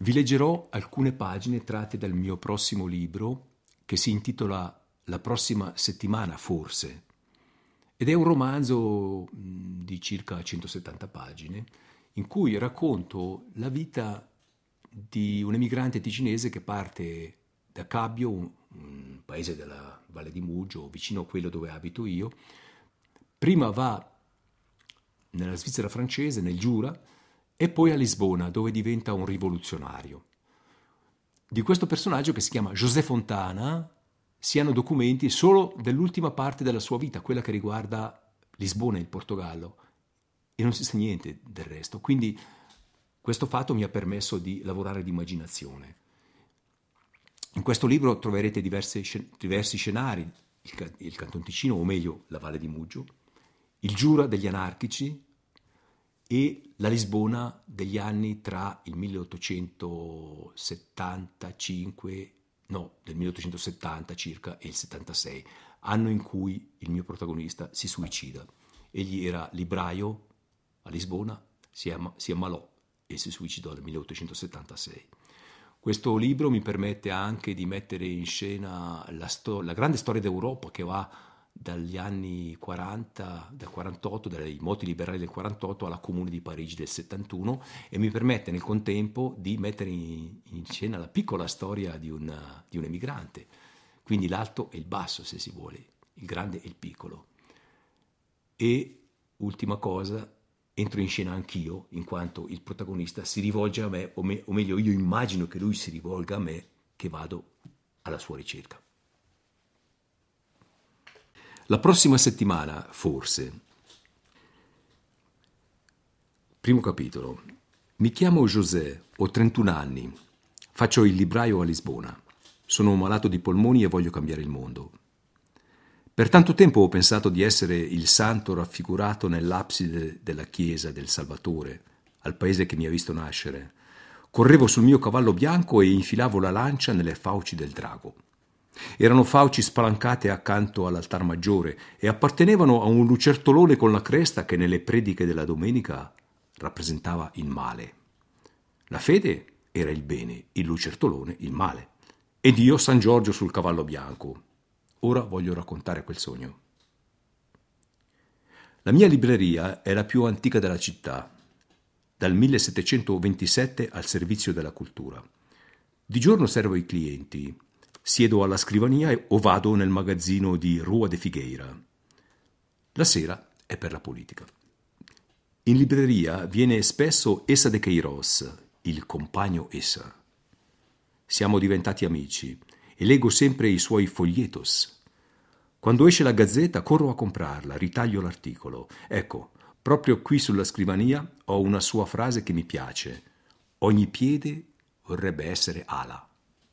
Vi leggerò alcune pagine tratte dal mio prossimo libro che si intitola La prossima settimana, forse, ed è un romanzo di circa 170 pagine in cui racconto la vita di un emigrante ticinese che parte da Cabbio, un paese della Valle di Mugio, vicino a quello dove abito io. Prima va nella Svizzera francese, nel Giura, e poi a Lisbona, dove diventa un rivoluzionario. Di questo personaggio, che si chiama José Fontana, si hanno documenti solo dell'ultima parte della sua vita, quella che riguarda Lisbona e il Portogallo, e non si sa niente del resto. Quindi questo fatto mi ha permesso di lavorare di immaginazione. In questo libro troverete diversi scenari: il Canton Ticino, o meglio la Valle di Mugio, il Giura degli anarchici e la Lisbona degli anni tra il 1875, no, del 1870 circa, e il 76, anno in cui il mio protagonista si suicida. Egli era libraio a Lisbona, si ammalò e si suicidò nel 1876. Questo libro mi permette anche di mettere in scena la grande storia d'Europa che va dagli anni 40, dal 48, dai moti liberali del 48 alla Comune di Parigi del 71, e mi permette nel contempo di mettere in scena la piccola storia di un emigrante, quindi l'alto e il basso, se si vuole, il grande e il piccolo. E, ultima cosa, entro in scena anch'io, in quanto il protagonista si rivolge a me, o meglio io immagino che lui si rivolga a me, che vado alla sua ricerca. La prossima settimana, forse. Primo capitolo. Mi chiamo José, ho 31 anni, faccio il libraio a Lisbona. Sono malato di polmoni e voglio cambiare il mondo. Per tanto tempo ho pensato di essere il santo raffigurato nell'abside della chiesa del Salvatore, al paese che mi ha visto nascere. Correvo sul mio cavallo bianco e infilavo la lancia nelle fauci del drago. Erano fauci spalancate accanto all'altar maggiore e appartenevano a un lucertolone con la cresta che nelle prediche della domenica rappresentava il male. La fede era il bene, il lucertolone il male. Ed io San Giorgio sul cavallo bianco. Ora voglio raccontare quel sogno. La mia libreria è la più antica della città, dal 1727 al servizio della cultura. Di giorno servo i clienti, siedo alla scrivania o vado nel magazzino di Rua de Figueira. La sera è per la politica. In libreria viene spesso Essa de Queiroz, il compagno Essa. Siamo diventati amici e leggo sempre i suoi foglietos. Quando esce la gazzetta corro a comprarla, ritaglio l'articolo. Ecco, proprio qui sulla scrivania ho una sua frase che mi piace. Ogni piede vorrebbe essere ala.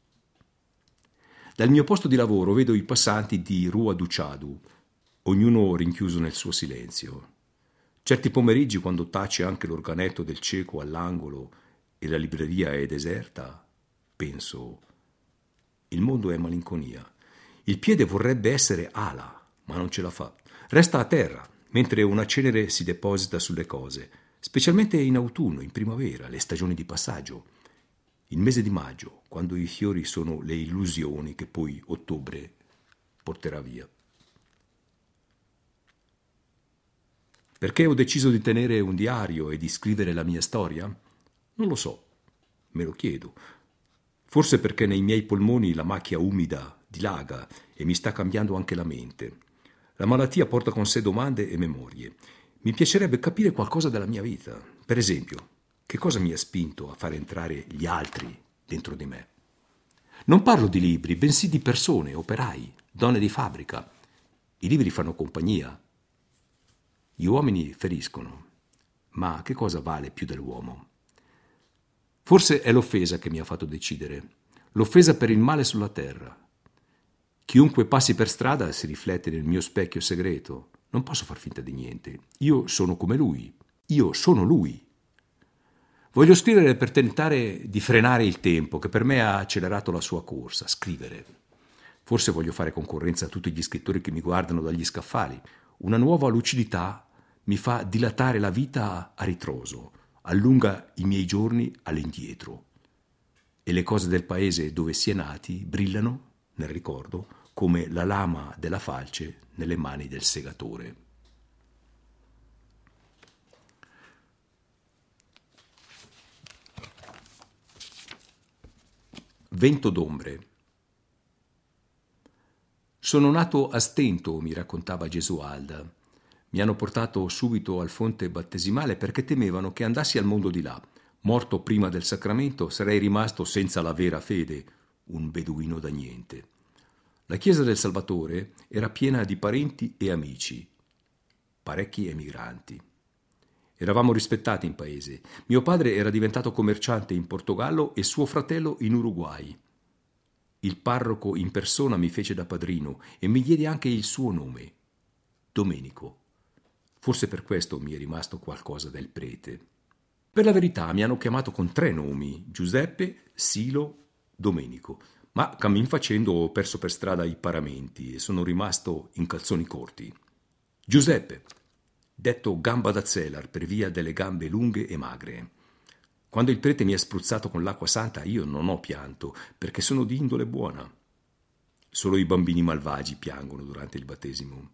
Dal mio posto di lavoro vedo i passanti di Rua do Chadu, ognuno rinchiuso nel suo silenzio. Certi pomeriggi, quando tace anche l'organetto del cieco all'angolo e la libreria è deserta, penso: il mondo è malinconia. Il piede vorrebbe essere ala, ma non ce la fa. Resta a terra, mentre una cenere si deposita sulle cose, specialmente in autunno, in primavera, le stagioni di passaggio. Il mese di maggio, quando i fiori sono le illusioni che poi ottobre porterà via. Perché ho deciso di tenere un diario e di scrivere la mia storia? Non lo so, me lo chiedo. Forse perché nei miei polmoni la macchia umida dilaga e mi sta cambiando anche la mente. La malattia porta con sé domande e memorie. Mi piacerebbe capire qualcosa della mia vita. Per esempio, che cosa mi ha spinto a fare entrare gli altri dentro di me? Non parlo di libri, bensì di persone, operai, donne di fabbrica. I libri fanno compagnia. Gli uomini feriscono. Ma che cosa vale più dell'uomo? Forse è l'offesa che mi ha fatto decidere. L'offesa per il male sulla terra. Chiunque passi per strada si riflette nel mio specchio segreto. Non posso far finta di niente. Io sono come lui. Io sono lui. Voglio scrivere per tentare di frenare il tempo che per me ha accelerato la sua corsa. Scrivere. Forse voglio fare concorrenza a tutti gli scrittori che mi guardano dagli scaffali. Una nuova lucidità mi fa dilatare la vita a ritroso, allunga i miei giorni all'indietro. e le cose del paese dove si è nati brillano nel ricordo come la lama della falce nelle mani del segatore. Vento d'ombre. Sono nato a stento, mi raccontava Gesualda. Mi hanno portato subito al fonte battesimale perché temevano che andassi al mondo di là. Morto prima del sacramento, sarei rimasto senza la vera fede, un beduino da niente. La chiesa del Salvatore era piena di parenti e amici, parecchi emigranti. Eravamo rispettati in paese. Mio padre era diventato commerciante in Portogallo e suo fratello in Uruguay. Il parroco in persona mi fece da padrino e mi diede anche il suo nome, Domenico. Forse per questo mi è rimasto qualcosa del prete. Per la verità mi hanno chiamato con 3 nomi, Giuseppe, Silo, Domenico, ma cammin facendo ho perso per strada i paramenti e sono rimasto in calzoni corti. Giuseppe, detto gamba da zelar per via delle gambe lunghe e magre. Quando il prete mi ha spruzzato con l'acqua santa io non ho pianto, perché sono di indole buona. Solo i bambini malvagi piangono durante il battesimo.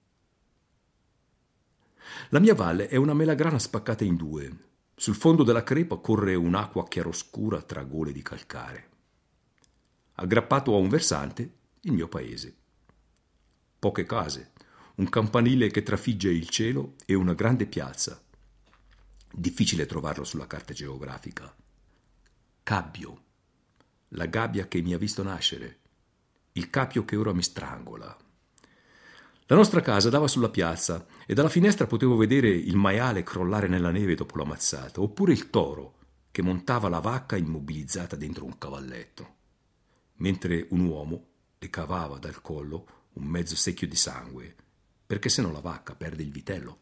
La mia valle è una melagrana spaccata in 2. Sul fondo della crepa corre un'acqua chiaroscura tra gole di calcare. Aggrappato a un versante, il mio paese. Poche case, un campanile che trafigge il cielo e una grande piazza. Difficile trovarlo sulla carta geografica. Cabbio, la gabbia che mi ha visto nascere, il capio che ora mi strangola. La nostra casa dava sulla piazza e dalla finestra potevo vedere il maiale crollare nella neve dopo la mazzata, oppure il toro che montava la vacca immobilizzata dentro un cavalletto, mentre un uomo le cavava dal collo un mezzo secchio di sangue, perché sennò la vacca perde il vitello.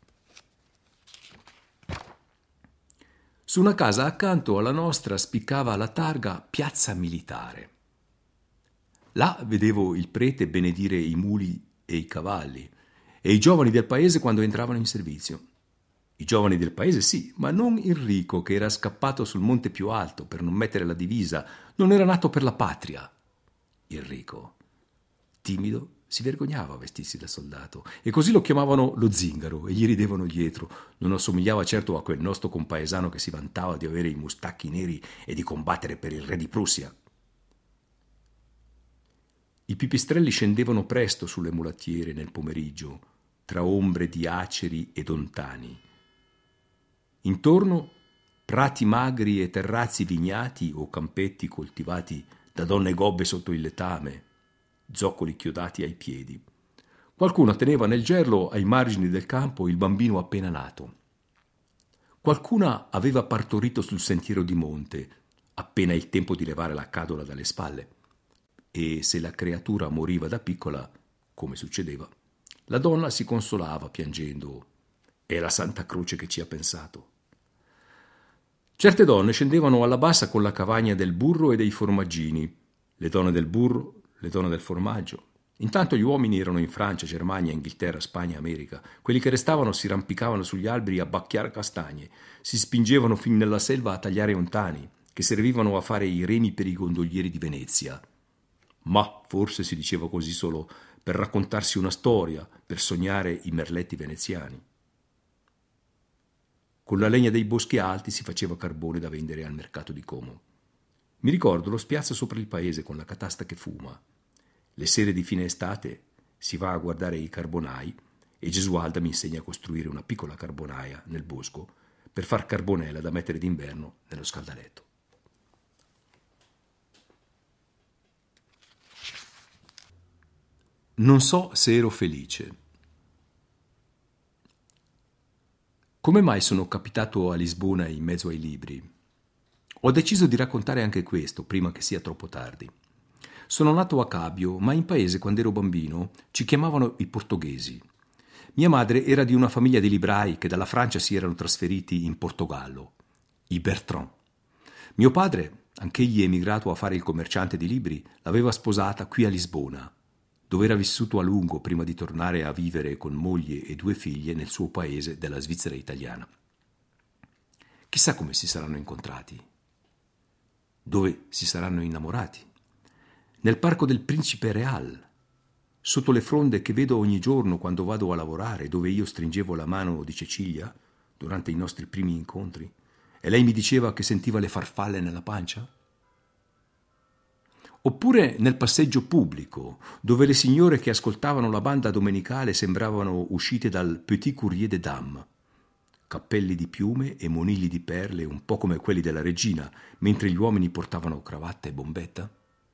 Su una casa accanto alla nostra spiccava la targa Piazza Militare. Là vedevo il prete benedire i muli e i cavalli e i giovani del paese quando entravano in servizio. I giovani del paese sì, ma non Enrico che era scappato sul monte più alto per non mettere la divisa, non era nato per la patria. Enrico, timido, si vergognava a vestirsi da soldato e così lo chiamavano lo zingaro e gli ridevano dietro. Non assomigliava certo a quel nostro compaesano che si vantava di avere i mustacchi neri e di combattere per il re di Prussia. I pipistrelli scendevano presto sulle mulattiere nel pomeriggio, tra ombre di aceri ed ontani. Intorno prati magri e terrazzi vignati o campetti coltivati da donne gobbe sotto il letame, zoccoli chiodati ai piedi. Qualcuno teneva nel gerlo ai margini del campo il bambino appena nato. Qualcuna aveva partorito sul sentiero di monte, appena il tempo di levare la cadola dalle spalle. E se la creatura moriva da piccola, come succedeva, la donna si consolava piangendo: è la Santa Croce che ci ha pensato. Certe donne scendevano alla bassa con la cavagna del burro e dei formaggini, le donne del burro, le donne del formaggio. Intanto gli uomini erano in Francia, Germania, Inghilterra, Spagna, America. Quelli che restavano si rampicavano sugli alberi a bacchiare castagne, si spingevano fin nella selva a tagliare ontani, che servivano a fare i remi per i gondolieri di Venezia. Ma forse si diceva così solo per raccontarsi una storia, per sognare i merletti veneziani. Con la legna dei boschi alti si faceva carbone da vendere al mercato di Como. Mi ricordo lo spiazzo sopra il paese con la catasta che fuma. Le sere di fine estate si va a guardare i carbonai e Gesualda mi insegna a costruire una piccola carbonaia nel bosco per far carbonella da mettere d'inverno nello scaldaletto. Non so se ero felice. Come mai sono capitato a Lisbona in mezzo ai libri? Ho deciso di raccontare anche questo, prima che sia troppo tardi. Sono nato a Cabbio, ma in paese, quando ero bambino, ci chiamavano i portoghesi. Mia madre era di una famiglia di librai che dalla Francia si erano trasferiti in Portogallo, i Bertrand. Mio padre, anch'egli emigrato a fare il commerciante di libri, l'aveva sposata qui a Lisbona, dove era vissuto a lungo prima di tornare a vivere con moglie e 2 figlie nel suo paese della Svizzera italiana. Chissà come si saranno incontrati. dove si saranno innamorati. Nel parco del Principe Real, sotto le fronde che vedo ogni giorno quando vado a lavorare, dove io stringevo la mano di Cecilia durante i nostri primi incontri e lei mi diceva che sentiva le farfalle nella pancia? Oppure nel passeggio pubblico, dove le signore che ascoltavano la banda domenicale sembravano uscite dal Petit Courrier des Dames, cappelli di piume e monili di perle un po' come quelli della regina, mentre gli uomini portavano cravatta e bombetta?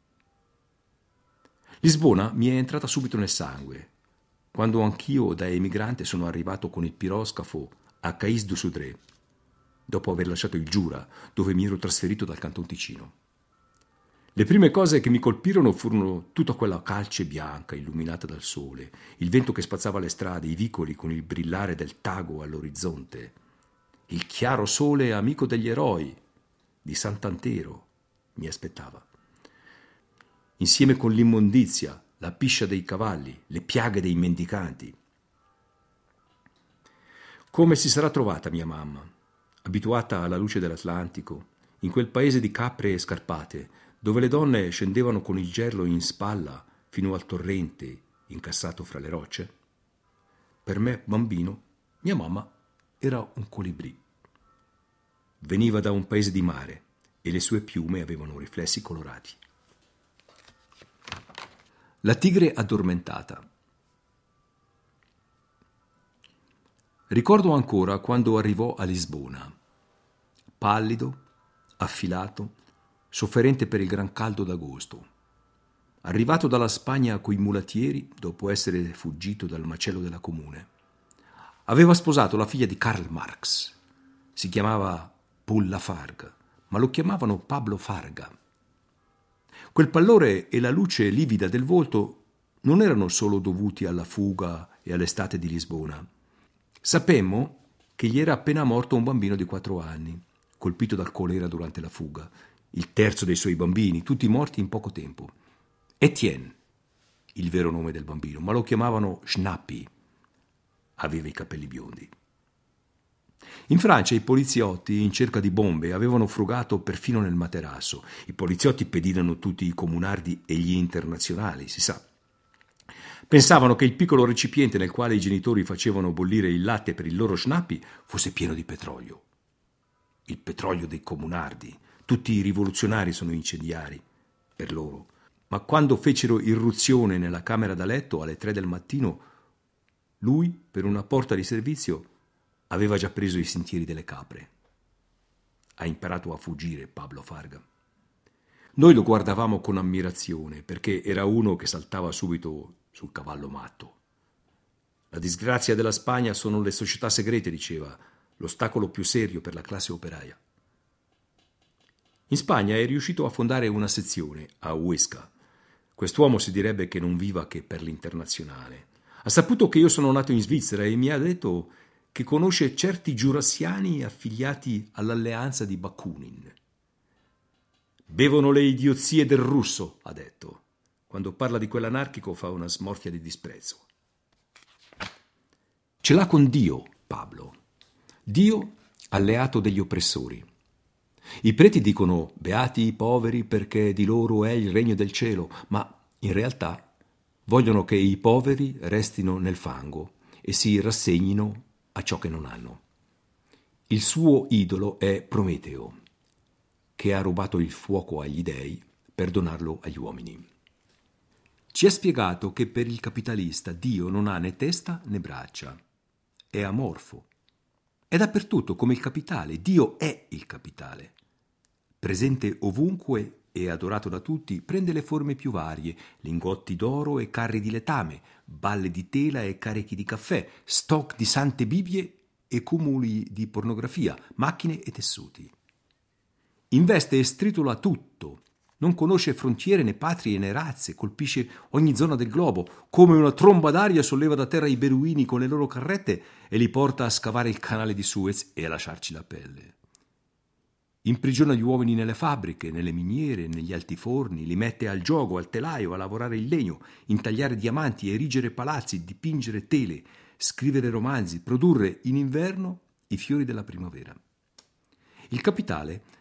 Lisbona mi è entrata subito nel sangue, quando anch'io da emigrante sono arrivato con il piroscafo a Cais du Sudré, dopo aver lasciato il Giura, dove mi ero trasferito dal Canton Ticino. Le prime cose che mi colpirono furono tutta quella calce bianca illuminata dal sole, il vento che spazzava le strade, i vicoli con il brillare del Tago all'orizzonte, il chiaro sole amico degli eroi di Sant'Antero mi aspettava. Insieme con l'immondizia, la piscia dei cavalli, le piaghe dei mendicanti. Come si sarà trovata mia mamma, abituata alla luce dell'Atlantico, in quel paese di capre e scarpate, dove le donne scendevano con il gerlo in spalla fino al torrente incassato fra le rocce? Per me, bambino, mia mamma era un colibrì. Veniva da un paese di mare e le sue piume avevano riflessi colorati. La tigre addormentata. Ricordo ancora quando arrivò a Lisbona, pallido, affilato, sofferente per il gran caldo d'agosto. Arrivato dalla Spagna coi mulattieri, dopo essere fuggito dal macello della Comune. Aveva sposato la figlia di Karl Marx. Si chiamava Paul Lafargue, ma lo chiamavano Pablo Farga. Quel pallore e la luce livida del volto non erano solo dovuti alla fuga e all'estate di Lisbona. Sapemmo che gli era appena morto un bambino di 4 anni, colpito dal colera durante la fuga, il terzo dei suoi bambini, tutti morti in poco tempo. Etienne, il vero nome del bambino, ma lo chiamavano Schnappi. Aveva i capelli biondi. In Francia i poliziotti, in cerca di bombe, avevano frugato perfino nel materasso. I poliziotti pedinano tutti i comunardi e gli internazionali, si sa. Pensavano che il piccolo recipiente nel quale i genitori facevano bollire il latte per il loro Schnappi fosse pieno di petrolio. Il petrolio dei comunardi. Tutti i rivoluzionari sono incendiari, per loro. Ma quando fecero irruzione nella camera da letto alle 3 del mattino, lui, per una porta di servizio, aveva già preso i sentieri delle capre. Ha imparato a fuggire, Pablo Farga. Noi lo guardavamo con ammirazione, perché era uno che saltava subito sul cavallo matto. La disgrazia della Spagna sono le società segrete, diceva, l'ostacolo più serio per la classe operaia. In Spagna è riuscito a fondare una sezione, a Huesca. Quest'uomo si direbbe che non viva che per l'internazionale. Ha saputo che io sono nato in Svizzera e mi ha detto che conosce certi giurassiani affiliati all'alleanza di Bakunin. Bevono le idiozie del russo, ha detto. Quando parla di quell'anarchico fa una smorfia di disprezzo. Ce l'ha con Dio, Pablo. Dio alleato degli oppressori. I preti dicono beati i poveri perché di loro è il regno del cielo, ma in realtà vogliono che i poveri restino nel fango e si rassegnino a ciò che non hanno. Il suo idolo è Prometeo, che ha rubato il fuoco agli dei per donarlo agli uomini. Ci ha spiegato che per il capitalista Dio non ha né testa né braccia, è amorfo. È dappertutto come il capitale, Dio è il capitale. Presente ovunque e adorato da tutti, prende le forme più varie, lingotti d'oro e carri di letame, balle di tela e carichi di caffè, stock di sante Bibbie e cumuli di pornografia, macchine e tessuti. Investe e stritola tutto, non conosce frontiere né patrie né razze, colpisce ogni zona del globo, come una tromba d'aria solleva da terra i beduini con le loro carrette e li porta a scavare il canale di Suez e a lasciarci la pelle. Imprigiona gli uomini nelle fabbriche, nelle miniere, negli altiforni, li mette al giogo, al telaio, a lavorare il legno, intagliare diamanti, erigere palazzi, dipingere tele, scrivere romanzi, produrre in inverno i fiori della primavera. Il capitale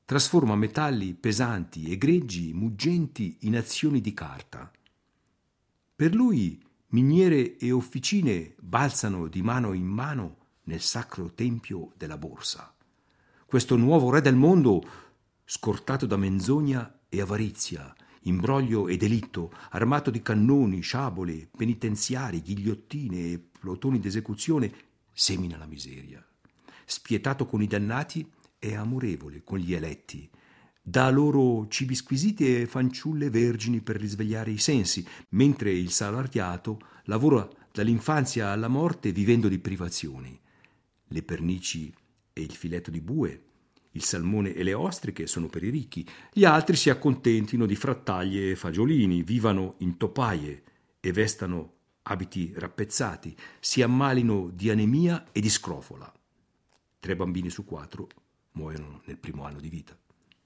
trasforma metalli pesanti e greggi muggenti in azioni di carta. Per lui miniere e officine balzano di mano in mano nel sacro tempio della borsa. Questo nuovo re del mondo, scortato da menzogna e avarizia, imbroglio e delitto, armato di cannoni, sciabole, penitenziari, ghigliottine e plotoni d'esecuzione, semina la miseria. Spietato con i dannati, è amorevole con gli eletti. Dà loro cibi squisiti e fanciulle vergini per risvegliare i sensi, mentre il salariato lavora dall'infanzia alla morte vivendo di privazioni. Le pernici e il filetto di bue, il salmone e le ostriche sono per i ricchi, gli altri si accontentino di frattaglie e fagiolini, vivano in topaie e vestano abiti rappezzati, si ammalino di anemia e di scrofola. 3 bambini su 4 muoiono nel primo anno di vita.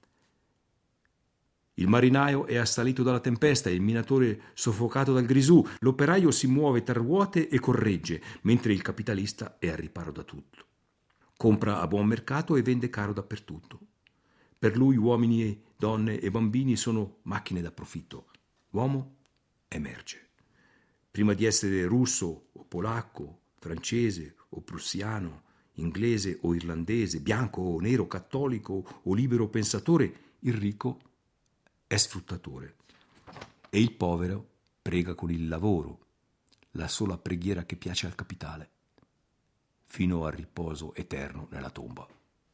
Il marinaio è assalito dalla tempesta, il minatore soffocato dal grisù, l'operaio si muove tra ruote e corregge, mentre il capitalista è al riparo da tutto. Compra a buon mercato e vende caro dappertutto. Per lui uomini, donne e bambini sono macchine da profitto. L'uomo è merce. Prima di essere russo o polacco, francese o prussiano, inglese o irlandese, bianco o nero, cattolico o libero pensatore, il ricco è sfruttatore e il povero prega con il lavoro, la sola preghiera che piace al capitale, fino al riposo eterno nella tomba.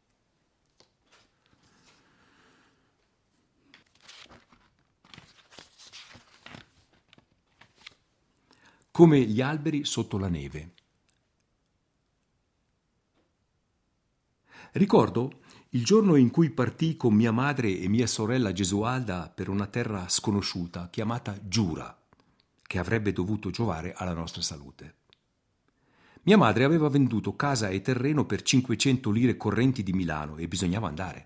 Come gli alberi sotto la neve. Ricordo il giorno in cui partì con mia madre e mia sorella Gesualda per una terra sconosciuta chiamata Giura, che avrebbe dovuto giovare alla nostra salute. Mia madre aveva venduto casa e terreno per 500 lire correnti di Milano e bisognava andare.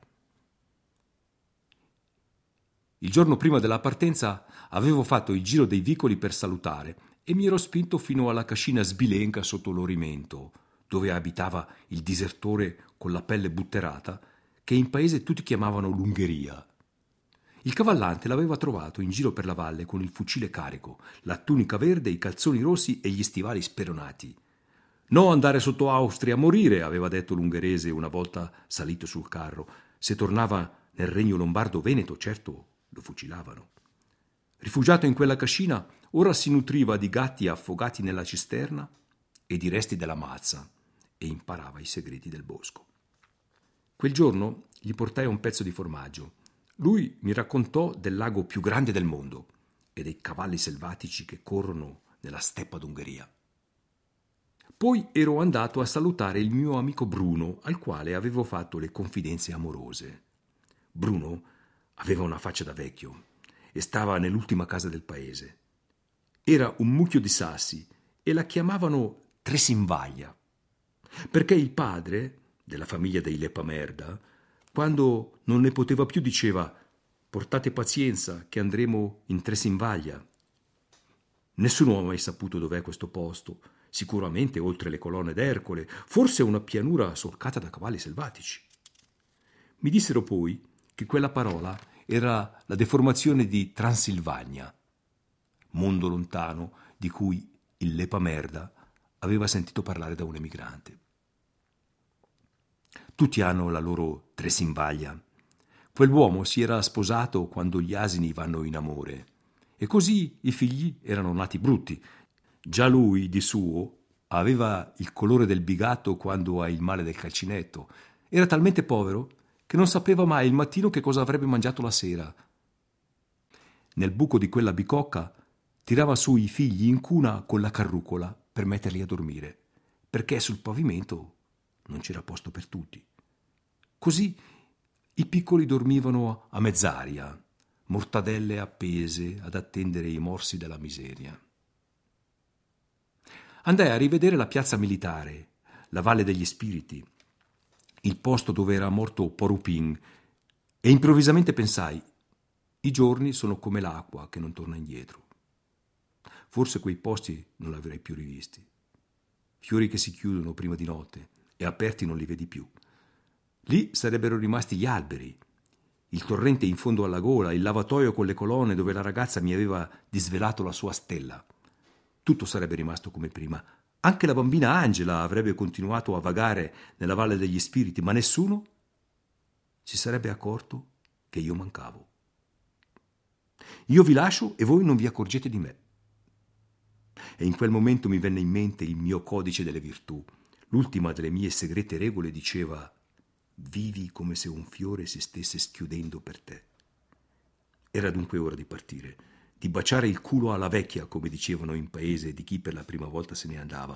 Il giorno prima della partenza avevo fatto il giro dei vicoli per salutare e mi ero spinto fino alla cascina sbilenca sotto l'Orimento, dove abitava il disertore con la pelle butterata, che in paese tutti chiamavano l'Ungheria. Il cavallante l'aveva trovato in giro per la valle con il fucile carico, la tunica verde, i calzoni rossi e gli stivali speronati. «No andare sotto Austria a morire», aveva detto l'ungherese una volta salito sul carro. Se tornava nel regno lombardo-veneto, certo lo fucilavano. Rifugiato in quella cascina, ora si nutriva di gatti affogati nella cisterna e di resti della mazza e imparava i segreti del bosco. Quel giorno gli portai un pezzo di formaggio. Lui mi raccontò del lago più grande del mondo e dei cavalli selvatici che corrono nella steppa d'Ungheria. Poi ero andato a salutare il mio amico Bruno, al quale avevo fatto le confidenze amorose. Bruno aveva una faccia da vecchio e stava nell'ultima casa del paese. Era un mucchio di sassi e la chiamavano Tresinvaglia, perché il padre, della famiglia dei Lepamerda, quando non ne poteva più diceva: «Portate pazienza che andremo in Tresinvaglia». Nessuno ha mai saputo dov'è questo posto, sicuramente oltre le colonne d'Ercole, forse una pianura solcata da cavalli selvatici. Mi dissero poi che quella parola era la deformazione di Transilvania, mondo lontano di cui il Lepamerda aveva sentito parlare da un emigrante. Tutti hanno la loro Tresinvaglia. Quell'uomo si era sposato quando gli asini vanno in amore, e così i figli erano nati brutti. Già lui, di suo, aveva il colore del bigatto quando ha il male del calcinetto. Era talmente povero che non sapeva mai il mattino che cosa avrebbe mangiato la sera. Nel buco di quella bicocca tirava su i figli in cuna con la carrucola per metterli a dormire, perché sul pavimento non c'era posto per tutti. Così i piccoli dormivano a mezz'aria, mortadelle appese ad attendere i morsi della miseria. Andai a rivedere la piazza militare, la Valle degli Spiriti, il posto dove era morto Porupin, e improvvisamente pensai: i giorni sono come l'acqua che non torna indietro. Forse quei posti non li avrei più rivisti. Fiori che si chiudono prima di notte e aperti non li vedi più. Lì sarebbero rimasti gli alberi, il torrente in fondo alla gola, il lavatoio con le colonne dove la ragazza mi aveva disvelato la sua stella. Tutto sarebbe rimasto come prima. Anche la bambina Angela avrebbe continuato a vagare nella valle degli spiriti, ma nessuno si sarebbe accorto che io mancavo. Io vi lascio e voi non vi accorgete di me. E in quel momento mi venne in mente il mio codice delle virtù. L'ultima delle mie segrete regole diceva: vivi come se un fiore si stesse schiudendo per te. Era dunque ora di partire, di baciare il culo alla vecchia, come dicevano in paese di chi per la prima volta se ne andava.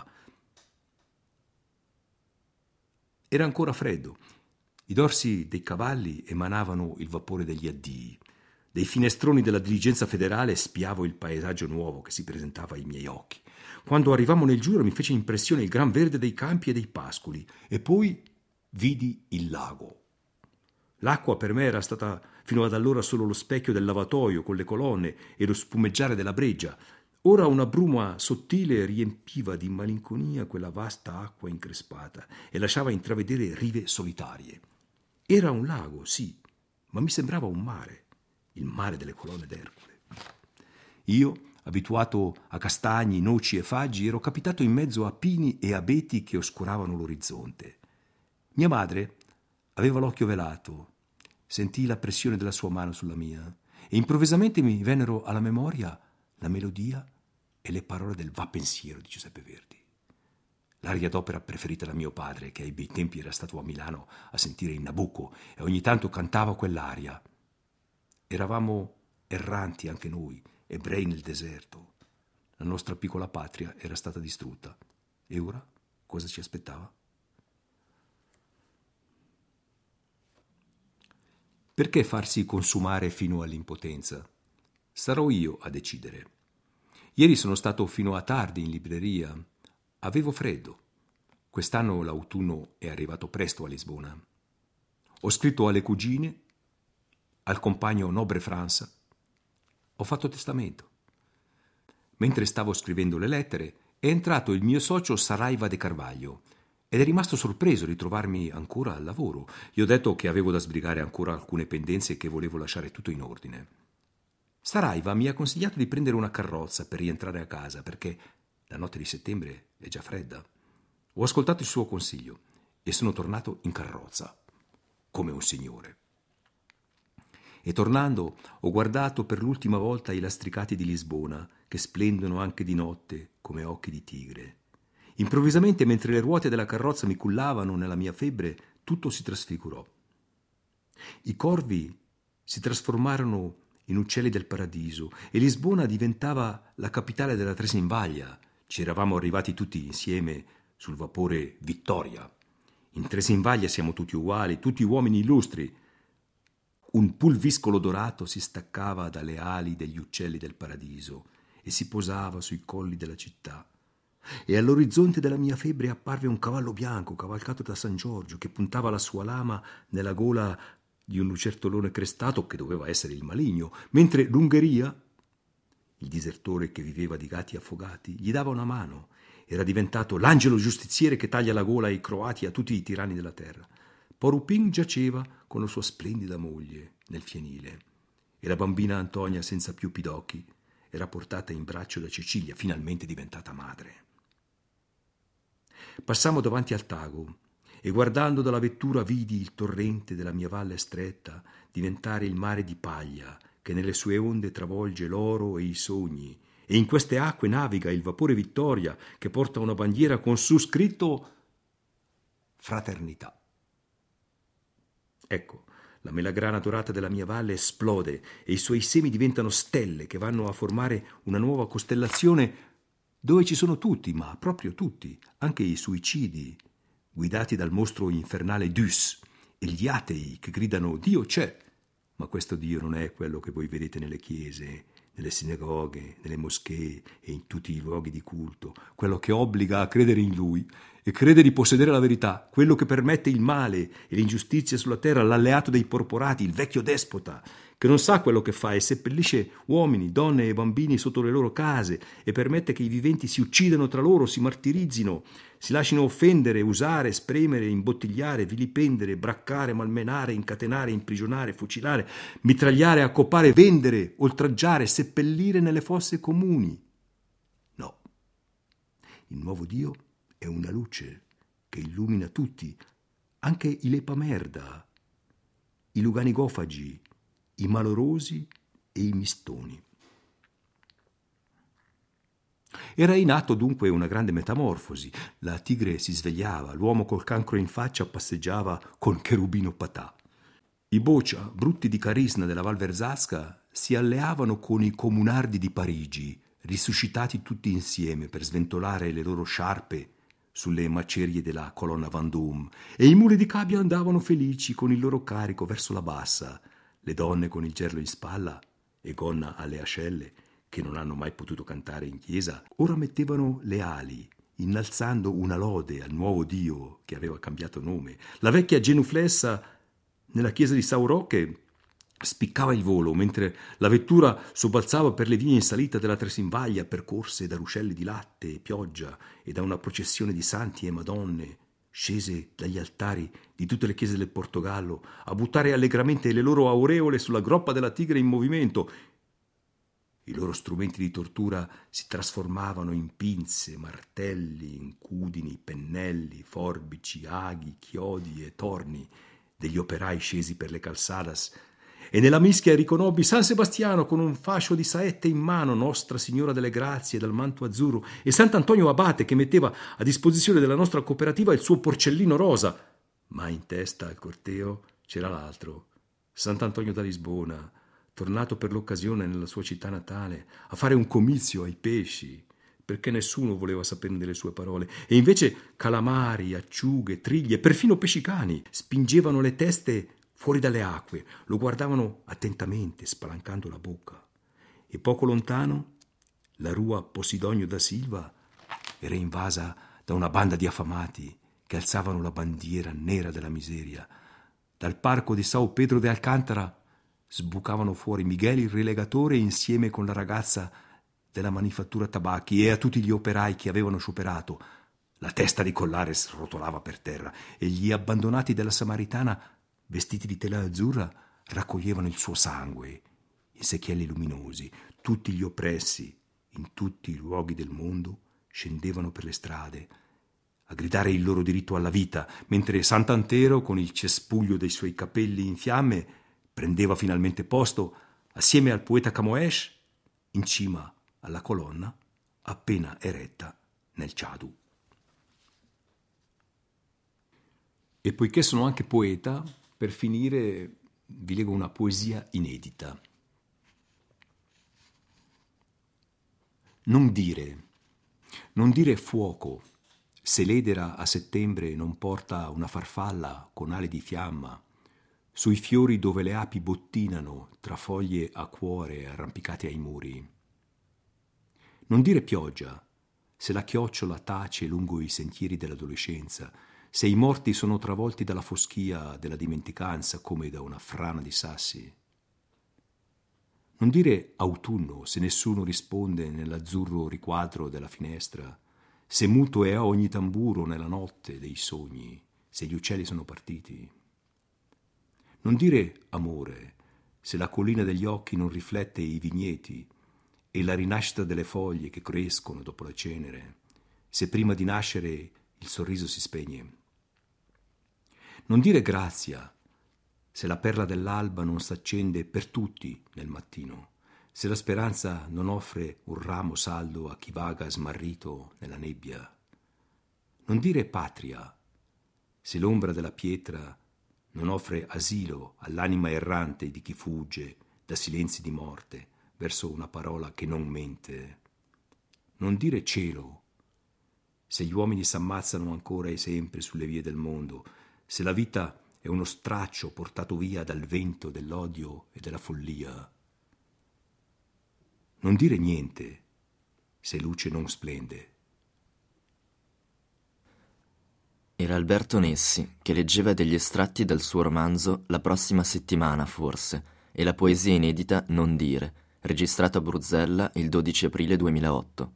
Era ancora freddo. I dorsi dei cavalli emanavano il vapore degli addii. Dai finestroni della diligenza federale spiavo il paesaggio nuovo che si presentava ai miei occhi. Quando arrivammo nel Giura mi fece impressione il gran verde dei campi e dei pascoli, e poi vidi il lago. L'acqua per me era stata fino ad allora solo lo specchio del lavatoio con le colonne e lo spumeggiare della breggia. Ora una bruma sottile riempiva di malinconia quella vasta acqua increspata e lasciava intravedere rive solitarie. Era un lago, sì, ma mi sembrava un mare, il mare delle colonne d'Ercole. Io, abituato a castagni, noci e faggi, ero capitato in mezzo a pini e abeti che oscuravano l'orizzonte. Mia madre aveva l'occhio velato. Sentii la pressione della sua mano sulla mia e improvvisamente mi vennero alla memoria la melodia e le parole del Va pensiero di Giuseppe Verdi. L'aria d'opera preferita da mio padre, che ai bei tempi era stato a Milano a sentire il Nabucco e ogni tanto cantava quell'aria. Eravamo erranti anche noi, ebrei nel deserto. La nostra piccola patria era stata distrutta. E ora cosa ci aspettava? Perché farsi consumare fino all'impotenza? Sarò io a decidere. Ieri sono stato fino a tardi in libreria. Avevo freddo. Quest'anno l'autunno è arrivato presto a Lisbona. Ho scritto alle cugine, al compagno Nobre Franza. Ho fatto testamento. Mentre stavo scrivendo le lettere, è entrato il mio socio Saraiva de Carvalho ed è rimasto sorpreso di trovarmi ancora al lavoro. Gli ho detto che avevo da sbrigare ancora alcune pendenze e che volevo lasciare tutto in ordine. Saraiva mi ha consigliato di prendere una carrozza per rientrare a casa, perché la notte di settembre è già fredda. Ho ascoltato il suo consiglio e sono tornato in carrozza, come un signore. E tornando ho guardato per l'ultima volta i lastricati di Lisbona, che splendono anche di notte come occhi di tigre. Improvvisamente, mentre le ruote della carrozza mi cullavano nella mia febbre, tutto si trasfigurò. I corvi si trasformarono in uccelli del paradiso e Lisbona diventava la capitale della Tresinvaglia. Ci eravamo arrivati tutti insieme sul vapore Vittoria. In Tresinvaglia siamo tutti uguali, tutti uomini illustri. Un pulviscolo dorato si staccava dalle ali degli uccelli del paradiso e si posava sui colli della città. E all'orizzonte della mia febbre apparve un cavallo bianco cavalcato da San Giorgio che puntava la sua lama nella gola di un lucertolone crestato che doveva essere il maligno, mentre l'Ungheria, il disertore che viveva di gatti affogati, gli dava una mano. Era diventato l'angelo giustiziere che taglia la gola ai croati e a tutti i tiranni della terra. Porupin giaceva con la sua splendida moglie nel fienile e la bambina Antonia, senza più pidocchi, era portata in braccio da Cecilia, finalmente diventata madre. Passammo davanti al Tago e guardando dalla vettura vidi il torrente della mia valle stretta diventare il mare di paglia che nelle sue onde travolge l'oro e i sogni, e in queste acque naviga il vapore Vittoria che porta una bandiera con su scritto fraternità. Ecco, la melagrana dorata della mia valle esplode e i suoi semi diventano stelle che vanno a formare una nuova costellazione dove ci sono tutti, ma proprio tutti, anche i suicidi, guidati dal mostro infernale Dus, e gli atei che gridano «Dio c'è!». Ma questo Dio non è quello che voi vedete nelle chiese, nelle sinagoghe, nelle moschee e in tutti i luoghi di culto, quello che obbliga a credere in Lui e crede di possedere la verità, quello che permette il male e l'ingiustizia sulla terra, l'alleato dei porporati, il vecchio despota, che non sa quello che fa e seppellisce uomini, donne e bambini sotto le loro case e permette che i viventi si uccidano tra loro, si martirizzino, si lasciano offendere, usare, spremere, imbottigliare, vilipendere, braccare, malmenare, incatenare, imprigionare, fucilare, mitragliare, accoppare, vendere, oltraggiare, seppellire nelle fosse comuni. No, il nuovo Dio è una luce che illumina tutti, anche i lepamerda, i luganigofagi, i malorosi e i mistoni. Era in atto dunque una grande metamorfosi. La tigre si svegliava, l'uomo col cancro in faccia passeggiava con Cherubino Patà. I Boccia, brutti di carisma della Val Verzasca, si alleavano con i comunardi di Parigi, risuscitati tutti insieme per sventolare le loro sciarpe sulle macerie della colonna Vendôme, e i muli di Cabia andavano felici con il loro carico verso la bassa, le donne con il gerlo in spalla e gonna alle ascelle, che non hanno mai potuto cantare in chiesa, ora mettevano le ali, innalzando una lode al nuovo Dio che aveva cambiato nome. La vecchia genuflessa nella chiesa di São Roque spiccava il volo, mentre la vettura sobbalzava per le vie in salita della Tresinvaglia, percorse da ruscelli di latte e pioggia e da una processione di santi e madonne, scese dagli altari di tutte le chiese del Portogallo, a buttare allegramente le loro aureole sulla groppa della tigre in movimento. I loro strumenti di tortura si trasformavano in pinze, martelli, incudini, pennelli, forbici, aghi, chiodi e torni degli operai scesi per le calzadas, e nella mischia riconobbi San Sebastiano con un fascio di saette in mano, Nostra Signora delle Grazie dal manto azzurro, e Sant'Antonio Abate che metteva a disposizione della nostra cooperativa il suo porcellino rosa. Ma in testa al corteo c'era l'altro, Sant'Antonio da Lisbona, tornato per l'occasione nella sua città natale a fare un comizio ai pesci, perché nessuno voleva saperne delle sue parole, e invece calamari, acciughe, triglie, perfino pescicani spingevano le teste fuori dalle acque, lo guardavano attentamente, spalancando la bocca. E poco lontano la rua Posidonio da Silva era invasa da una banda di affamati che alzavano la bandiera nera della miseria. Dal parco di São Pedro de Alcántara sbucavano fuori Miguel il rilegatore insieme con la ragazza della manifattura tabacchi, e a tutti gli operai che avevano scioperato la testa di collare srotolava per terra, e gli abbandonati della Samaritana, vestiti di tela azzurra, raccoglievano il suo sangue in secchielli luminosi. Tutti gli oppressi in tutti i luoghi del mondo scendevano per le strade a gridare il loro diritto alla vita, mentre Sant'Antero, con il cespuglio dei suoi capelli in fiamme, prendeva finalmente posto assieme al poeta Camões in cima alla colonna appena eretta nel Ciadu. E poiché sono anche poeta, per finire vi leggo una poesia inedita. Non dire fuoco, se l'edera a settembre non porta una farfalla con ali di fiamma, sui fiori dove le api bottinano tra foglie a cuore arrampicate ai muri. Non dire pioggia, se la chiocciola tace lungo i sentieri dell'adolescenza, se i morti sono travolti dalla foschia della dimenticanza come da una frana di sassi. Non dire autunno, se nessuno risponde nell'azzurro riquadro della finestra, se muto è ogni tamburo nella notte dei sogni, se gli uccelli sono partiti. Non dire amore, se la collina degli occhi non riflette i vigneti e la rinascita delle foglie che crescono dopo la cenere, se prima di nascere il sorriso si spegne. Non dire grazia, se la perla dell'alba non s'accende per tutti nel mattino, se la speranza non offre un ramo saldo a chi vaga smarrito nella nebbia. Non dire patria, se l'ombra della pietra non offre asilo all'anima errante di chi fugge da silenzi di morte verso una parola che non mente. Non dire cielo, se gli uomini s'ammazzano ancora e sempre sulle vie del mondo, se la vita è uno straccio portato via dal vento dell'odio e della follia. Non dire niente, se luce non splende. Era Alberto Nessi che leggeva degli estratti dal suo romanzo La prossima settimana, forse, e la poesia inedita Non dire, registrato a Bruzzella il 12 aprile 2008.